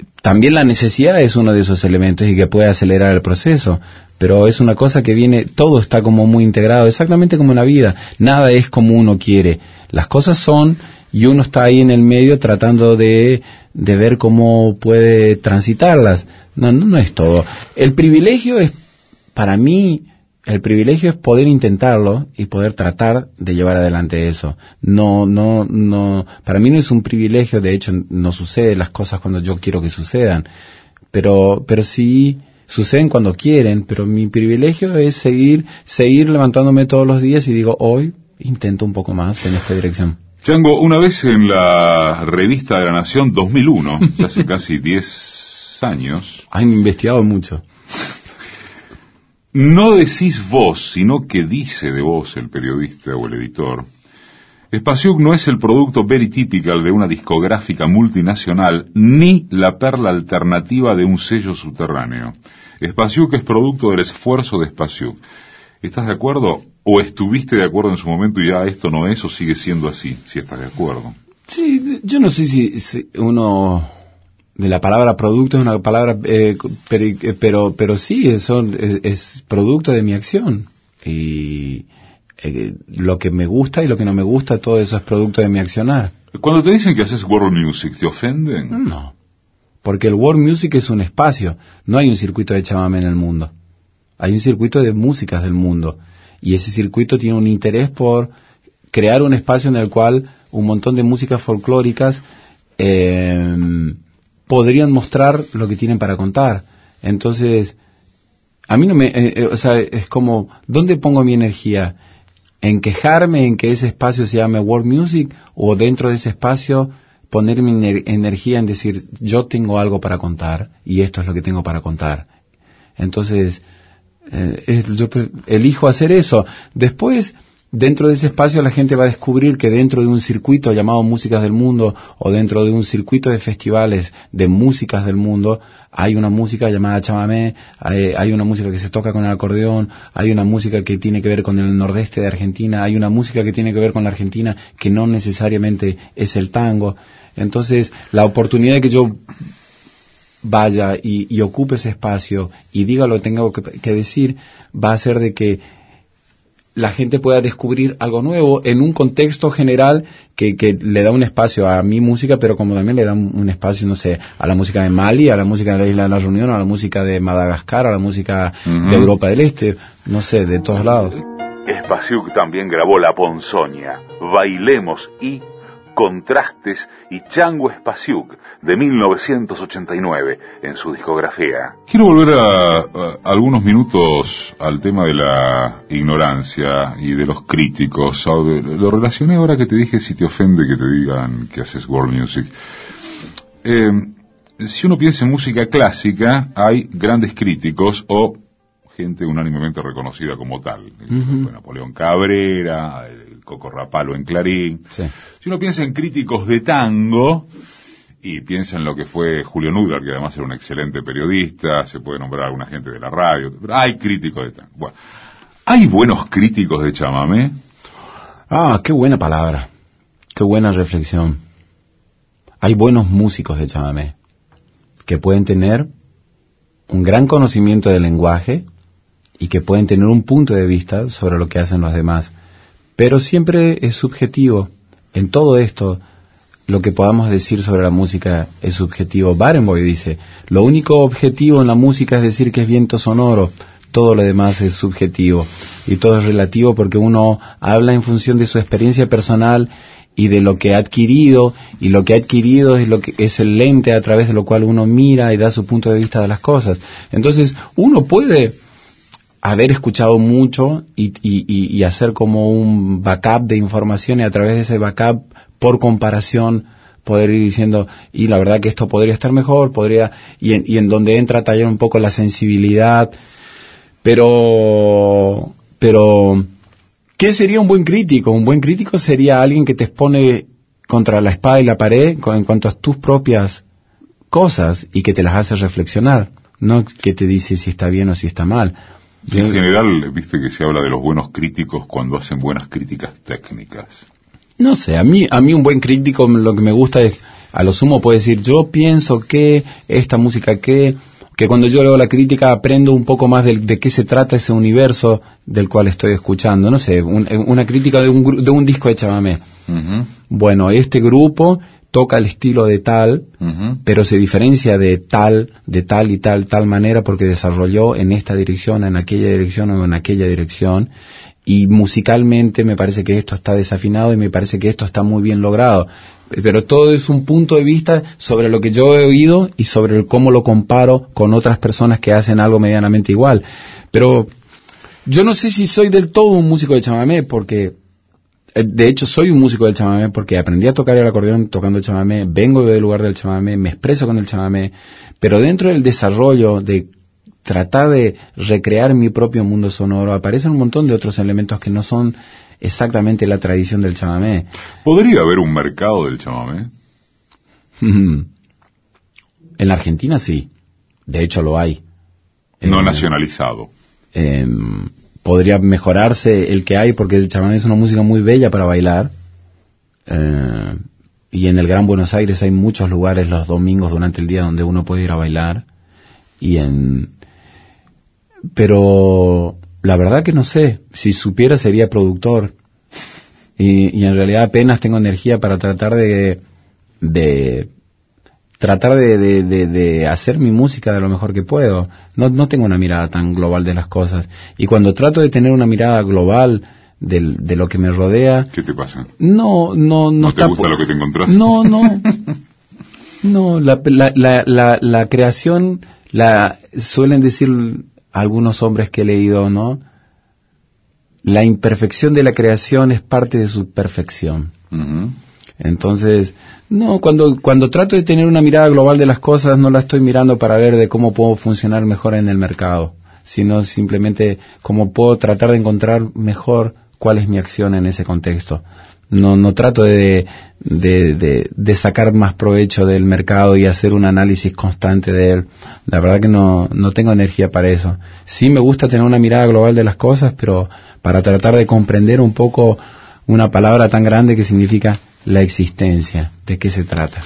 también la necesidad es uno de esos elementos y que puede acelerar el proceso, pero es una cosa que viene, todo está como muy integrado, exactamente como en la vida, nada es como uno quiere, las cosas son y uno está ahí en el medio tratando de ver cómo puede transitarlas, no es todo. El privilegio es, para mí, el privilegio es poder intentarlo y poder tratar de llevar adelante eso. No, para mí no es un privilegio, de hecho no suceden las cosas cuando yo quiero que sucedan, pero sí suceden cuando quieren, pero mi privilegio es seguir levantándome todos los días y digo, hoy intento un poco más en esta dirección. Chango, una vez en la revista de la Nación 2001, ya hace casi 10 años... Han investigado mucho. No decís vos, sino que dice de vos el periodista o el editor. Spasiuk no es el producto very typical de una discográfica multinacional, ni la perla alternativa de un sello subterráneo. Spasiuk es producto del esfuerzo de Spasiuk. ¿Estás de acuerdo? ¿O estuviste de acuerdo en su momento y ya esto no es o sigue siendo así, si estás de acuerdo? Sí, yo no sé si uno... de la palabra producto es una palabra, pero sí, es producto de mi acción. Y lo que me gusta y lo que no me gusta, todo eso es producto de mi accionar. Cuando te dicen que haces world music, ¿te ofenden? No, porque el world music es un espacio, no hay un circuito de chamamé en el mundo. Hay un circuito de músicas del mundo. Y ese circuito tiene un interés por crear un espacio en el cual un montón de músicas folclóricas podrían mostrar lo que tienen para contar. Entonces, a mí no me... es como, ¿dónde pongo mi energía? ¿En quejarme en que ese espacio se llame world music? ¿O dentro de ese espacio poner mi energía en decir, yo tengo algo para contar y esto es lo que tengo para contar? Entonces, yo elijo hacer eso. Después, dentro de ese espacio la gente va a descubrir que dentro de un circuito llamado Músicas del Mundo o dentro de un circuito de festivales de músicas del mundo hay una música llamada chamamé, hay una música que se toca con el acordeón, hay una música que tiene que ver con el nordeste de Argentina, hay una música que tiene que ver con la Argentina que no necesariamente es el tango. Entonces la oportunidad de que yo vaya y ocupe ese espacio y diga lo que tengo que decir va a ser de que la gente pueda descubrir algo nuevo en un contexto general que le da un espacio a mi música, pero como también le da un espacio, no sé, a la música de Mali, a la música de la Isla de la Reunión, a la música de Madagascar, a la música de Europa del Este, no sé, de todos lados. Spasiuk también grabó La Ponzoña, Bailemos y Contrastes y Chango Spasiuk de 1989 en su discografía. Quiero volver a algunos minutos al tema de la ignorancia y de los críticos. Lo relacioné ahora que te dije si te ofende que te digan que haces world music. Si uno piensa en música clásica, hay grandes críticos o gente unánimemente reconocida como tal. Napoleón Cabrera, el Coco Rapalo en Clarín. Sí. Si uno piensa en críticos de tango y piensa en lo que fue Julio Nudar, que además era un excelente periodista, se puede nombrar a alguna gente de la radio, pero hay críticos de tango. Bueno, ¿hay buenos críticos de chamamé? Ah, qué buena palabra, qué buena reflexión. Hay buenos músicos de chamamé que pueden tener un gran conocimiento del lenguaje y que pueden tener un punto de vista sobre lo que hacen los demás. Pero siempre es subjetivo. En todo esto, lo que podamos decir sobre la música es subjetivo. Barenboim dice, lo único objetivo en la música es decir que es viento sonoro. Todo lo demás es subjetivo. Y todo es relativo porque uno habla en función de su experiencia personal y de lo que ha adquirido, y lo que ha adquirido es lo que es el lente a través de lo cual uno mira y da su punto de vista de las cosas. Entonces, uno puede haber escuchado mucho y hacer como un backup de información y a través de ese backup, por comparación, poder ir diciendo, y la verdad que esto podría estar mejor, y en donde entra tallar un poco la sensibilidad, pero ¿qué sería un buen crítico? Un buen crítico sería alguien que te expone contra la espada y la pared en cuanto a tus propias cosas y que te las hace reflexionar, no que te dice si está bien o si está mal. En general, viste que se habla de los buenos críticos cuando hacen buenas críticas técnicas. No sé, a mí un buen crítico lo que me gusta es A lo sumo puede decir, yo pienso que esta música que cuando yo leo la crítica aprendo un poco más de qué se trata ese universo del cual estoy escuchando. No sé, una crítica de un disco de chamamé. Uh-huh. Bueno, este grupo toca el estilo de tal, uh-huh, pero se diferencia de tal y tal manera porque desarrolló en esta dirección, en aquella dirección o en aquella dirección. Y musicalmente me parece que esto está desafinado y me parece que esto está muy bien logrado. Pero todo es un punto de vista sobre lo que yo he oído y sobre cómo lo comparo con otras personas que hacen algo medianamente igual. Pero yo no sé si soy del todo un músico de chamamé, porque de hecho soy un músico del chamamé porque aprendí a tocar el acordeón tocando el chamamé, vengo del lugar del chamamé, me expreso con el chamamé, pero dentro del desarrollo de tratar de recrear mi propio mundo sonoro aparecen un montón de otros elementos que no son exactamente la tradición del chamamé. ¿Podría haber un mercado del chamamé? En la Argentina sí, de hecho lo hay. No nacionalizado. Podría mejorarse el que hay porque el chamamé es una música muy bella para bailar. Y en el Gran Buenos Aires hay muchos lugares los domingos durante el día donde uno puede ir a bailar. Pero la verdad que no sé, si supiera sería productor y en realidad apenas tengo energía para tratar de hacer mi música de lo mejor que puedo. No tengo una mirada tan global de las cosas y cuando trato de tener una mirada global de lo que me rodea. ¿Qué te pasa? No te gusta lo que te encontrás? No, la creación suelen decir algunos hombres que he leído, ¿no? La imperfección de la creación es parte de su perfección. Uh-huh. Entonces, no, cuando trato de tener una mirada global de las cosas, no la estoy mirando para ver de cómo puedo funcionar mejor en el mercado, sino simplemente cómo puedo tratar de encontrar mejor cuál es mi acción en ese contexto. No trato de sacar más provecho del mercado y hacer un análisis constante de él. La verdad que no tengo energía para eso. Sí me gusta tener una mirada global de las cosas, pero para tratar de comprender un poco una palabra tan grande que significa la existencia. ¿De qué se trata?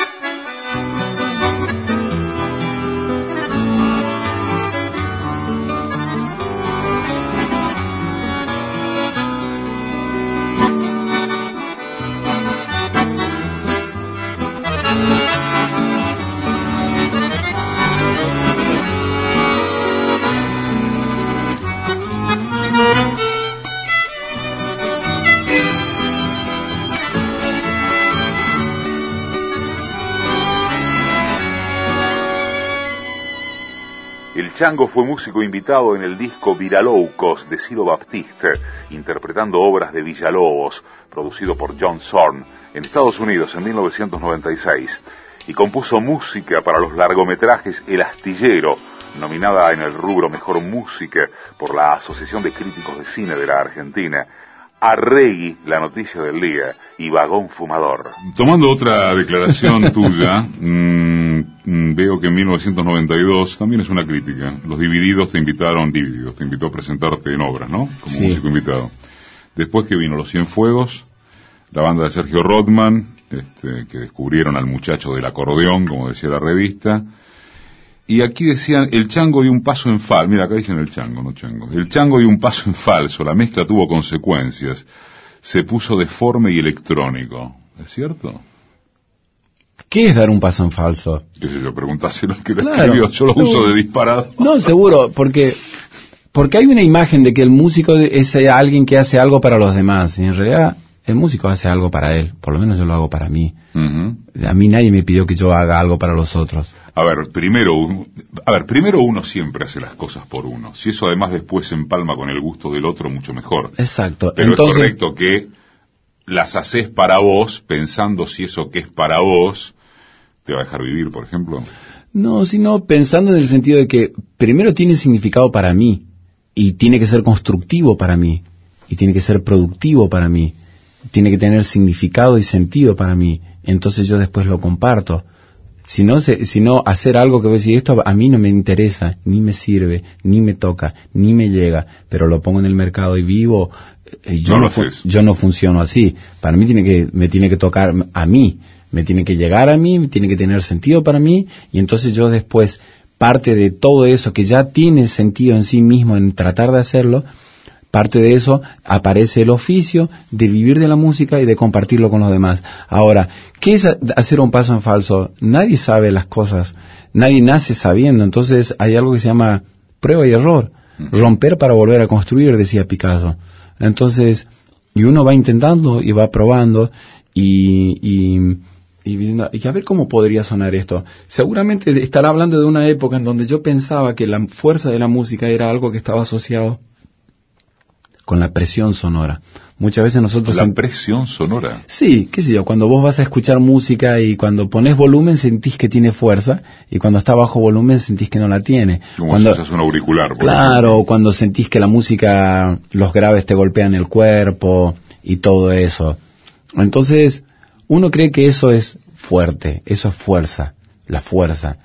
Chango fue músico invitado en el disco Viraloucos de Ciro Baptiste, interpretando obras de Villalobos, producido por John Zorn, en Estados Unidos en 1996, y compuso música para los largometrajes El Astillero, nominada en el rubro Mejor Música por la Asociación de Críticos de Cine de la Argentina, Arregui, La Noticia del Día, y Vagón Fumador. Tomando otra declaración tuya, veo que en 1992 también es una crítica. Los Divididos te invitó a presentarte en obras, ¿no? Como músico invitado. Después que vino Los Cienfuegos, la banda de Sergio Rothman, que descubrieron al muchacho del acordeón, como decía la revista. Y aquí decían, el chango dio un paso en falso. Mira, acá dicen el chango, no chango. El chango dio un paso en falso, la mezcla tuvo consecuencias. Se puso deforme y electrónico. ¿Es cierto? ¿Qué es dar un paso en falso? ¿Qué sé yo? Preguntáselo al que lo escribió. Yo lo uso de disparado. No, seguro, porque hay una imagen de que el músico es alguien que hace algo para los demás. Y en realidad, el músico hace algo para él. Por lo menos yo lo hago para mí. Uh-huh. A mí nadie me pidió que yo haga algo para los otros. A ver, primero uno siempre hace las cosas por uno. Si eso además después se empalma con el gusto del otro, mucho mejor. Exacto. Pero entonces, es correcto que las haces para vos, pensando si eso que es para vos te va a dejar vivir, por ejemplo. No, sino pensando en el sentido de que primero tiene significado para mí, y tiene que ser constructivo para mí, y tiene que ser productivo para mí, tiene que tener significado y sentido para mí. Entonces yo después lo comparto. Si no hacer algo que voy a decir, esto a mí no me interesa, ni me sirve, ni me toca, ni me llega, pero lo pongo en el mercado y vivo, yo no funciono así. Para mí me tiene que tocar a mí, me tiene que llegar a mí, tiene que tener sentido para mí, y entonces yo después, parte de todo eso que ya tiene sentido en sí mismo en tratar de hacerlo, parte de eso aparece el oficio de vivir de la música y de compartirlo con los demás. Ahora, ¿qué es hacer un paso en falso? Nadie sabe las cosas, nadie nace sabiendo, entonces hay algo que se llama prueba y error, romper para volver a construir, decía Picasso. Entonces, y uno va intentando y va probando y a ver cómo podría sonar esto. Seguramente estará hablando de una época en donde yo pensaba que la fuerza de la música era algo que estaba asociado con la presión sonora. Muchas veces nosotros... ¿La presión sonora? Sí, qué sé yo, cuando vos vas a escuchar música y cuando pones volumen sentís que tiene fuerza y cuando está bajo volumen sentís que no la tiene. Como cuando si usas un auricular. Claro, cuando sentís que la música, los graves te golpean el cuerpo y todo eso. Entonces, uno cree que eso es fuerte, eso es fuerza, la fuerza.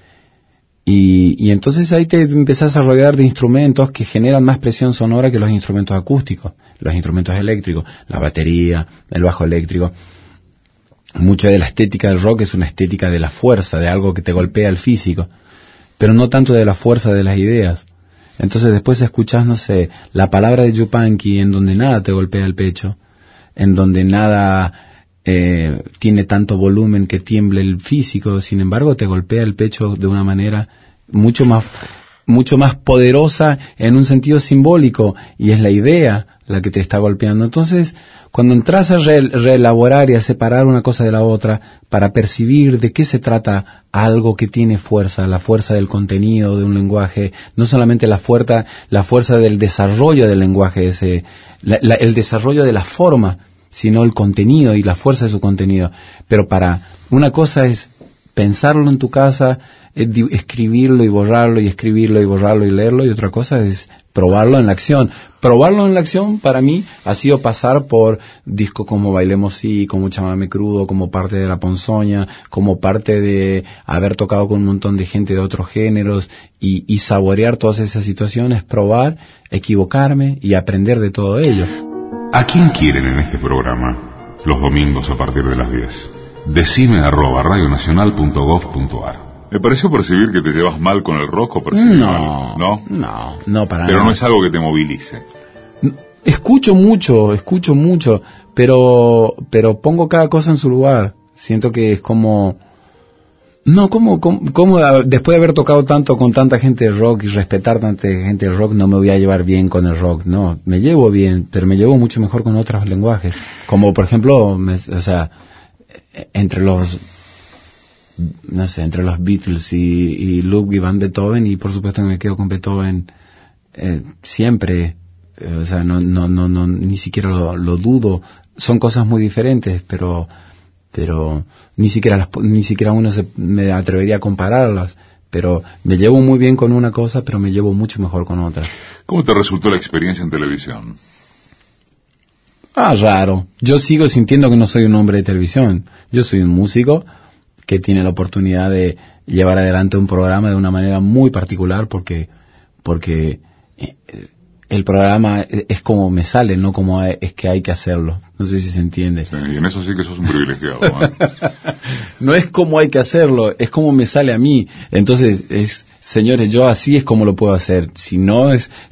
Y entonces ahí te empezás a rodear de instrumentos que generan más presión sonora que los instrumentos acústicos, los instrumentos eléctricos, la batería, el bajo eléctrico. Mucho de la estética del rock es una estética de la fuerza, de algo que te golpea el físico, pero no tanto de la fuerza de las ideas. Entonces después escuchás, no sé, la palabra de Yupanqui, en donde nada te golpea el pecho, en donde nada tiene tanto volumen que tiemble el físico, sin embargo te golpea el pecho de una manera mucho más poderosa en un sentido simbólico, y es la idea la que te está golpeando. Entonces, cuando entras a reelaborar y a separar una cosa de la otra para percibir de qué se trata algo que tiene fuerza, la fuerza del contenido de un lenguaje, no solamente la fuerza del desarrollo del lenguaje, el desarrollo de la forma, sino el contenido y la fuerza de su contenido. Pero una cosa es pensarlo en tu casa, escribirlo y borrarlo, y escribirlo y borrarlo y leerlo, y otra cosa es probarlo en la acción. Probarlo en la acción para mí ha sido pasar por discos como Bailemos Sí, como Chamame Crudo, como parte de La Ponzoña, como parte de haber tocado con un montón de gente de otros géneros y saborear todas esas situaciones, probar, equivocarme y aprender de todo ello. ¿A quién quieren en este programa? Los domingos a partir de las 10. Decime@radionacional.gov.ar. Me pareció percibir que te llevas mal con el rock o percibir mal. No, para nada. Pero no es algo que te movilice. Escucho mucho, pero pongo cada cosa en su lugar. Siento que es como... No, ¿cómo después de haber tocado tanto con tanta gente de rock y respetar tanta gente de rock no me voy a llevar bien con el rock? No, me llevo bien, pero me llevo mucho mejor con otros lenguajes. Como por ejemplo, entre los Beatles y Ludwig van Beethoven, y por supuesto que me quedo con Beethoven siempre. No ni siquiera lo dudo. Son cosas muy diferentes, pero ni siquiera uno me atrevería a compararlas, pero me llevo muy bien con una cosa, pero me llevo mucho mejor con otras. ¿Cómo te resultó la experiencia en televisión? Raro. Yo sigo sintiendo que no soy un hombre de televisión. Yo soy un músico que tiene la oportunidad de llevar adelante un programa de una manera muy particular porque el programa es como me sale, no como es que hay que hacerlo. No sé si se entiende. Sí, y en eso sí que sos un privilegiado. No es como hay que hacerlo, es como me sale a mí. Entonces, señores, yo así es como lo puedo hacer. Si no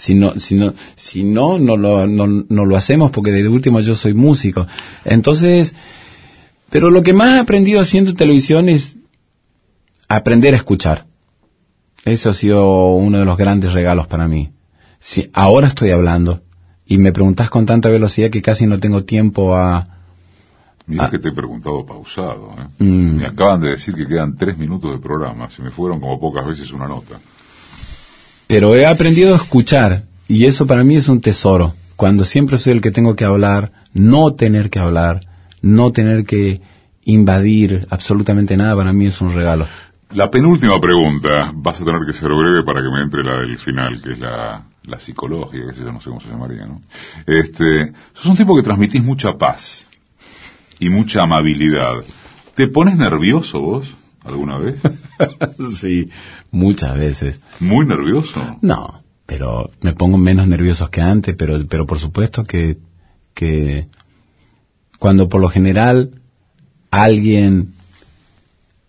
lo hacemos, porque de último yo soy músico. Entonces, pero lo que más he aprendido haciendo televisión es aprender a escuchar. Eso ha sido uno de los grandes regalos para mí. Si ahora estoy hablando y me preguntás con tanta velocidad que casi no tengo tiempo Mira que te he preguntado pausado, Me acaban de decir que quedan 3 minutos de programa. Se me fueron como pocas veces una nota. Pero he aprendido a escuchar, y eso para mí es un tesoro. Cuando siempre soy el que tengo que hablar, no tener que hablar, no tener que invadir absolutamente nada, para mí es un regalo. La penúltima pregunta, vas a tener que ser breve para que me entre la del final, que es la psicología, que no sé cómo se llamaría, ¿no? Sos un tipo que transmitís mucha paz y mucha amabilidad. ¿Te pones nervioso vos alguna vez? Sí, muchas veces. ¿Muy nervioso? No, pero me pongo menos nervioso que antes, pero por supuesto que cuando por lo general alguien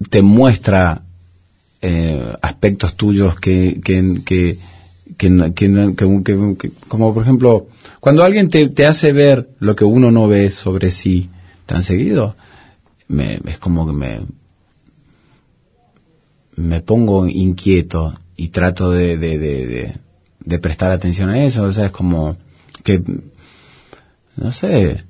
te muestra aspectos tuyos que como por ejemplo, cuando alguien te hace ver lo que uno no ve sobre sí tan seguido, es como que me pongo inquieto y trato de prestar atención a eso. O sea, es como que, no sé,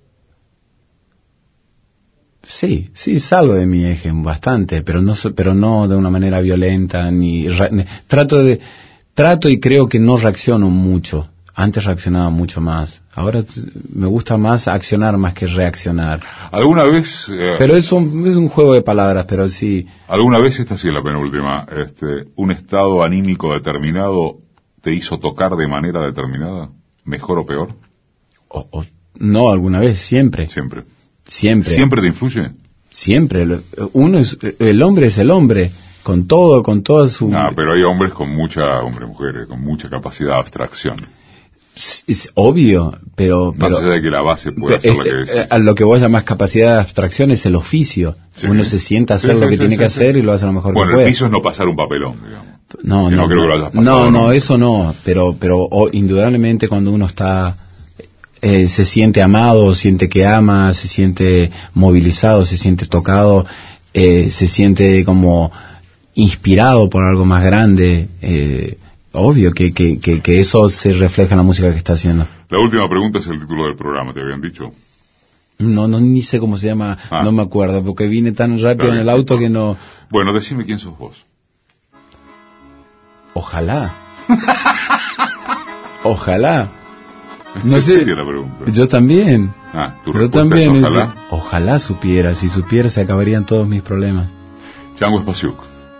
sí, salgo de mi eje bastante, pero no de una manera violenta, trato y creo que no reacciono mucho. Antes reaccionaba mucho más. Ahora me gusta más accionar más que reaccionar. ¿Alguna vez...? Pero es un juego de palabras, pero sí... ¿Alguna vez, esta sí es la penúltima, un estado anímico determinado te hizo tocar de manera determinada? ¿Mejor o peor? No, alguna vez, siempre. Siempre. Siempre. ¿Siempre te influye? Siempre. El hombre es el hombre. Con toda su... No, pero hay hombres mujeres, con mucha capacidad de abstracción. Es obvio, pero más allá de que la base puede hacer lo que decís. A lo que vos llamás capacidad de abstracción es el oficio. Sí. Uno se sienta a hacer lo que tiene que hacer y lo hace a lo mejor que puede. Bueno, el piso es no pasar un papelón, digamos. No creo que lo hayas pasado. No, eso no. Pero indudablemente cuando uno está... se siente amado, siente que ama, se siente movilizado, se siente tocado, se siente como inspirado por algo más grande. Obvio que eso se refleja en la música que está haciendo. La última pregunta es el título del programa, ¿te habían dicho? No, ni sé cómo se llama, no me acuerdo, porque vine tan rápido en el auto que no... Bueno, decime quién sos vos. Ojalá. Ojalá. No sé. La pregunta. Yo también. Yo también. Es ojalá. Ojalá supiera. Si supiera se acabarían todos mis problemas. Chango Spasiuk.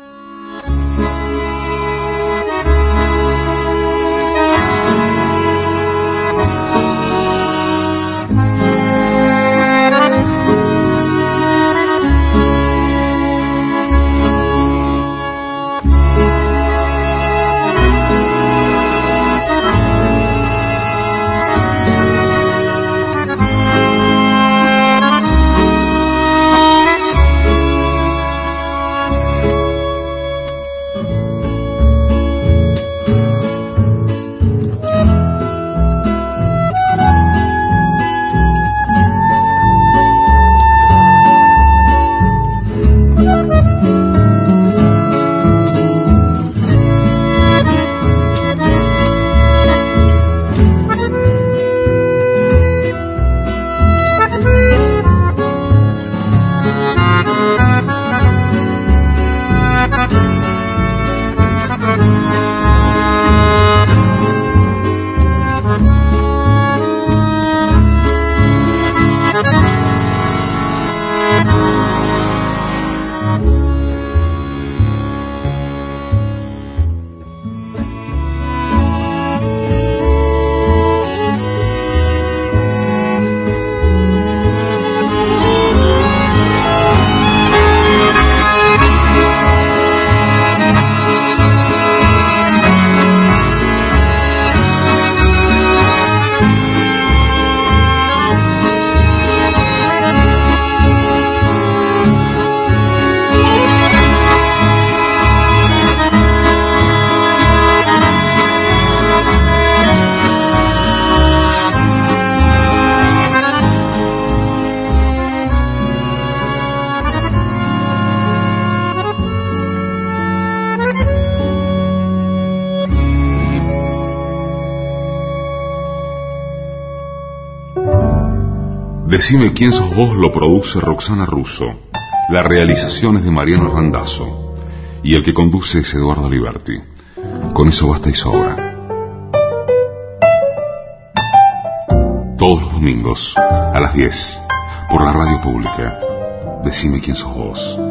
Decime quién sos vos lo produce Roxana Russo. La realización es de Mariano Randazzo. Y el que conduce es Eduardo Liberti. Con eso basta y sobra. Todos los domingos, a las 10, por la radio pública. Decime quién sos vos.